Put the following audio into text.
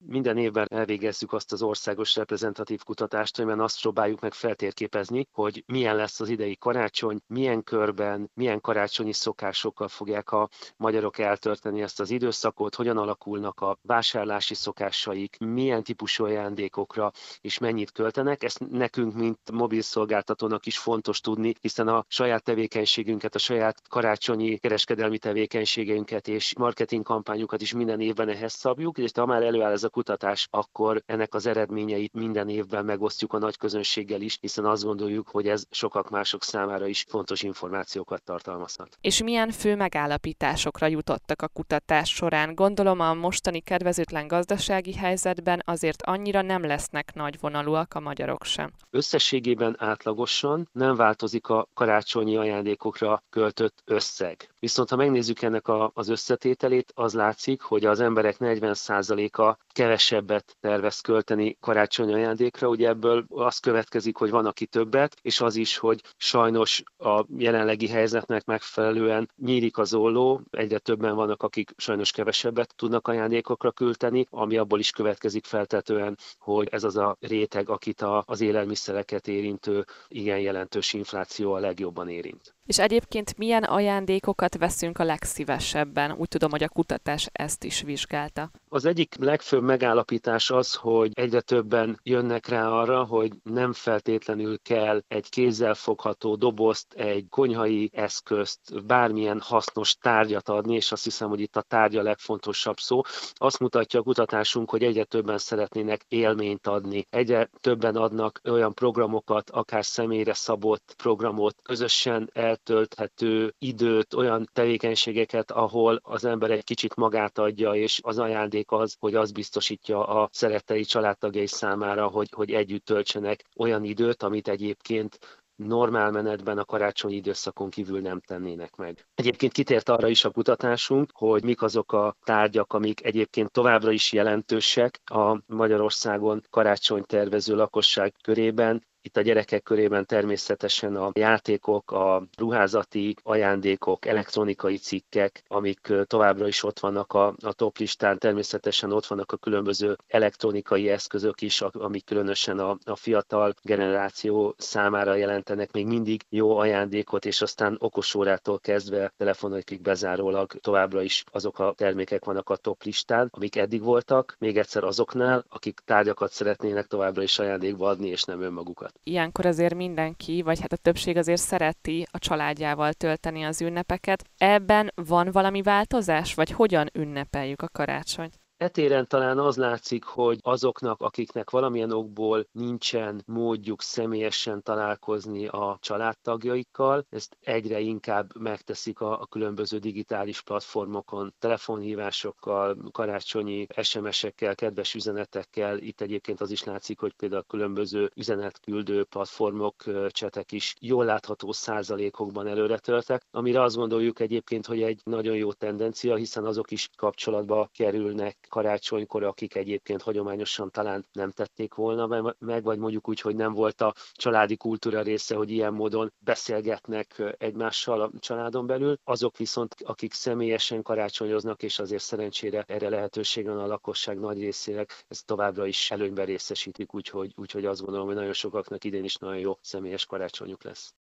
minden évben elvégezzük azt az országos reprezentatív kutatást, amiben azt próbáljuk meg feltérképezni, hogy milyen lesz az idei karácsony, milyen körben, milyen karácsonyi szokásokkal fogják a magyarok eltölteni ezt az időszakot, hogyan alakulnak a vásárlási szokásaik, milyen típusú ajándékokra és mennyit költenek. Ezt nekünk, mint mobil szolgáltatónak is fontos tudni, hiszen a saját tevékenységünket, a saját karácsonyi kereskedelmi tevékenységeinket és marketing kampányokat is minden évben ehhez szabjuk, és ha már előáll ez a kutatás, akkor ennek az eredményeit minden évben megosztjuk a nagy közönséggel is, hiszen azt gondoljuk, hogy ez sokak mások számára is fontos információkat tartalmazhat. És milyen fő megállapításokra jutottak a kutatás során? Gondolom a mostani kedvezőtlen gazdasági helyzetben azért annyira nem lesznek nagyvonalúak a magyarok sem. Összességében átlagosan nem változik a karácsonyi ajándékokra költött összeg. Viszont ha megnézzük ennek az összetételét, az látszik, hogy az emberek 40%-a kevesebbet tervez költeni karácsonyi ajándékra. Ugye ebből az következik, hogy van, aki többet, és az is, hogy sajnos a jelenlegi helyzetnek megfelelően nyílik az olló, egyre többen vannak, akik sajnos kevesebbet tudnak ajándékokra költeni, ami abból is következik feltetően, hogy ez az a réteg, akit az élelmiszereket érintő igen jelentős infláció a legjobban érint. És egyébként milyen ajándékokat veszünk a legszívesebben? Úgy tudom, hogy a kutatás ezt is vizsgálta. Az egyik legfőbb megállapítás az, hogy egyre többen jönnek rá arra, hogy nem feltétlenül kell egy kézzel fogható dobozt, egy konyhai eszközt, bármilyen hasznos tárgyat adni, és azt hiszem, hogy itt a tárgy a legfontosabb szó. Azt mutatja a kutatásunk, hogy egyre többen szeretnének élményt adni. Egyre többen adnak olyan programokat, akár személyre szabott programot, közösen eltölthető időt, olyan tevékenységeket, ahol az ember egy kicsit magát adja, és az ajándék az, hogy az biztosítja a szerettei családtagjai számára, hogy együtt töltsenek olyan időt, amit egyébként normál menetben a karácsonyi időszakon kívül nem tennének meg. Egyébként kitért arra is a kutatásunk, hogy mik azok a tárgyak, amik egyébként továbbra is jelentősek a Magyarországon karácsonytervező lakosság körében. Itt a gyerekek körében természetesen a játékok, a ruházati ajándékok, elektronikai cikkek, amik továbbra is ott vannak a top listán, természetesen ott vannak a különböző elektronikai eszközök is, amik különösen a fiatal generáció számára jelentenek még mindig jó ajándékot, és aztán okosórától kezdve telefonokig bezárólag továbbra is azok a termékek vannak a top listán, amik eddig voltak, még egyszer azoknál, akik tárgyakat szeretnének továbbra is ajándékba adni, és nem önmagukat. Ilyenkor azért mindenki, vagy hát a többség azért szereti a családjával tölteni az ünnepeket. Ebben van valami változás, vagy hogyan ünnepeljük a karácsonyt? Etéren talán az látszik, hogy azoknak, akiknek valamilyen okból nincsen módjuk személyesen találkozni a családtagjaikkal, ezt egyre inkább megteszik a különböző digitális platformokon, telefonhívásokkal, karácsonyi SMS-ekkel, kedves üzenetekkel. Itt egyébként az is látszik, hogy például a különböző üzenetküldő platformok, csetek is jól látható százalékokban előretöltek, amire azt gondoljuk egyébként, hogy egy nagyon jó tendencia, hiszen azok is kapcsolatba kerülnek karácsonykor, akik egyébként hagyományosan talán nem tették volna meg, vagy mondjuk úgy, hogy nem volt a családi kultúra része, hogy ilyen módon beszélgetnek egymással a családon belül. Azok viszont, akik személyesen karácsonyoznak, és azért szerencsére erre lehetőség van a lakosság nagy részének, ezt továbbra is előnyben részesítik, úgyhogy azt gondolom, hogy nagyon sokaknak idén is nagyon jó személyes karácsonyuk lesz.